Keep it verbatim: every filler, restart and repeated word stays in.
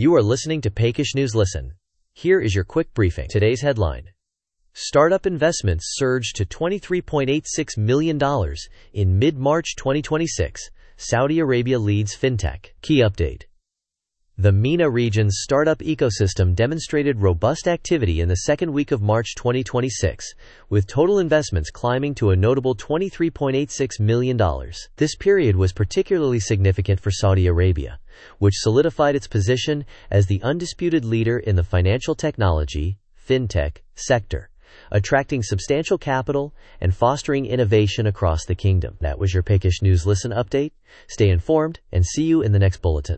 You are listening to Paykish News Listen. Here is your quick briefing. Today's headline. Startup investments surged to twenty-three point eight six million dollars in mid-March twenty twenty-six. Saudi Arabia leads fintech. Key update. The MENA region's startup ecosystem demonstrated robust activity in the second week of March twenty twenty-six, with total investments climbing to a notable twenty-three point eight six million dollars. This period was particularly significant for Saudi Arabia, which solidified its position as the undisputed leader in the financial technology, fintech, sector, attracting substantial capital and fostering innovation across the kingdom. That was your Paykish News Listen update. Stay informed and see you in the next bulletin.